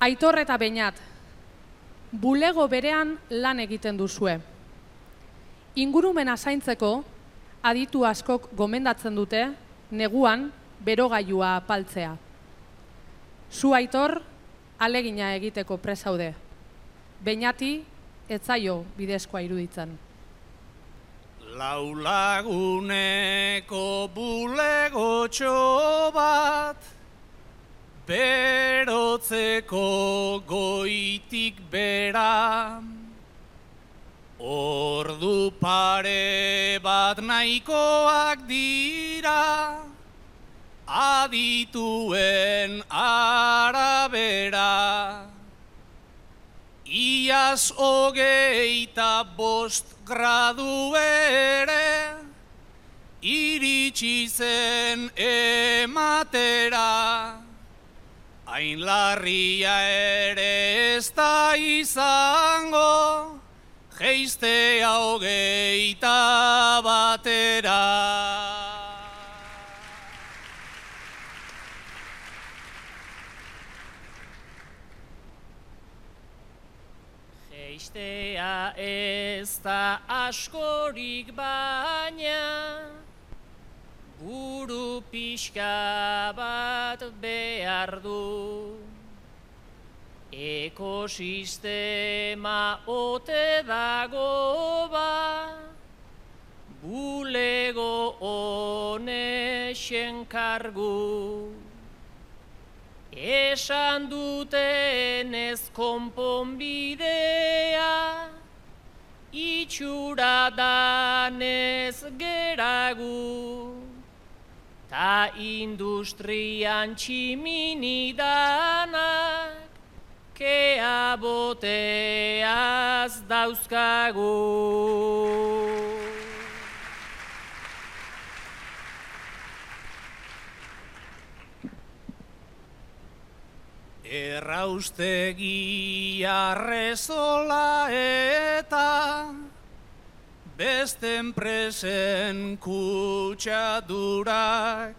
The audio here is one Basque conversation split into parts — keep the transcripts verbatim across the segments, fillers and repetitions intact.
Aitor eta Beñat, bulego berean lan egiten duzue. Ingurumena zaintzeko, aditu askok gomendatzen dute, neguan berogailua apaltzea. Zu, Aitor, alegina egiteko presaude. Beñati, ez zaio bidezkoa iruditzen. Laulaguneko bulegotxo bat, berotzeko goitik bera, ordu pare bat nahikoak dira, adituen arabera. Iaz hogeita bost gradu ere, iritsi zen ematera. Hain larria ere ez da izango, jeistea hogeita batera. Jeistea ez da askorik baina, buru pixka bat behar du. Ekosistema ote dago ba, bulego honexen kargu. Esan duten ez konponbidea, itxura danez geragu. Ta industrian tximini danak, kea boteaz dauzkagu. Erraustegia Rezola eta beste enpresen kutsadurak,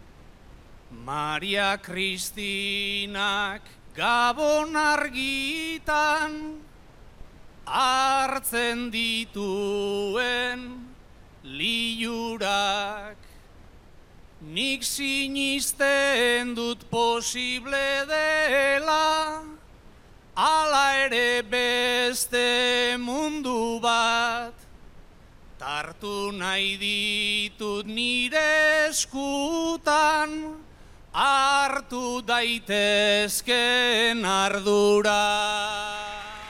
Maria Kristinak Gabon argitan hartzen dituen liurak. Nik sinisten dut posible dela, ala ere beste mundu bat, tartu nahi ditut nire eskutan, hartu daitezken ardura.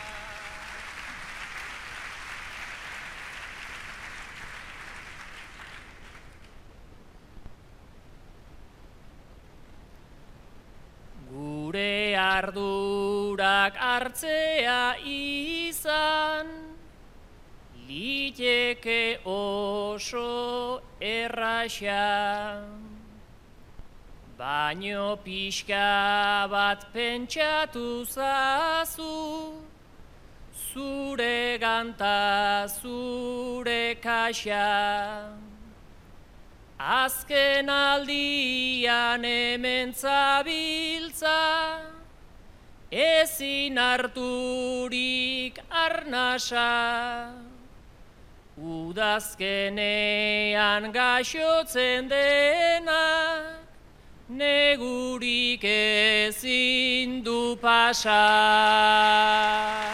Gure ardurak hartzea izan, liteke oso erraxa. Baino pixka bat pentsatu zazu, zure ganta, zure kaxa. Azken aldian hemen zabiltza, ezin harturik arnasa. Udazkenean gaixotzen denak, negurik ezin du pasa.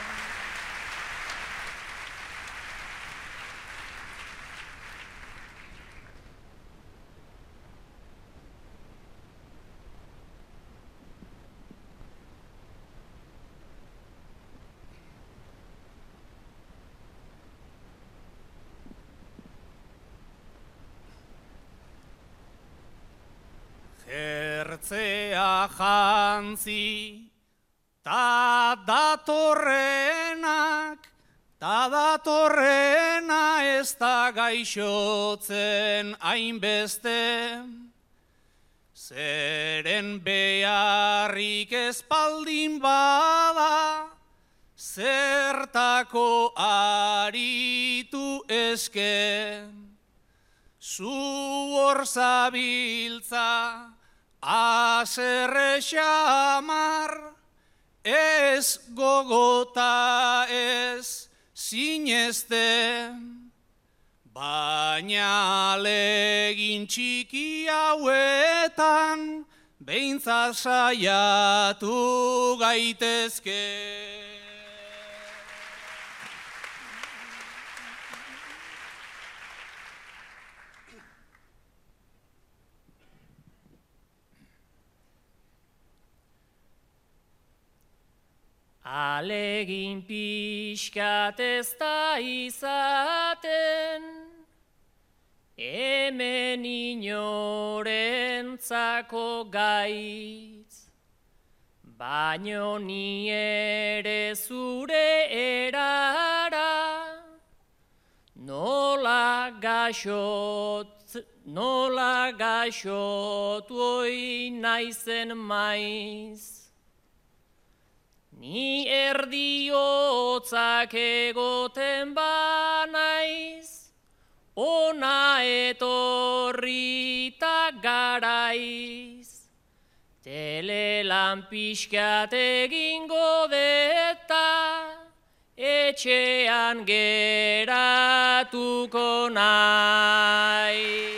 Ertzea jantzi, ta datorrenak, ta datorrena ez da gaixotzen hainbeste. Zeren beharrik espaldin bada, zertako aritu eske. Zu hor zabiltza, haserre xamar, ez gogota ez zinezte, baina legin txiki hauetan behintzat saiatu gaitezke. Alegin pixkat ez da izaten, hemen inorentzako gaitz, baino ni ere zure erara, nola gaxot, nola gaxotu oi naizen maiz. Ni erdiotzak egoten banaiz, ona etorrita garaiz. Telelan pixkat egingo deta, etxean geratuko naiz.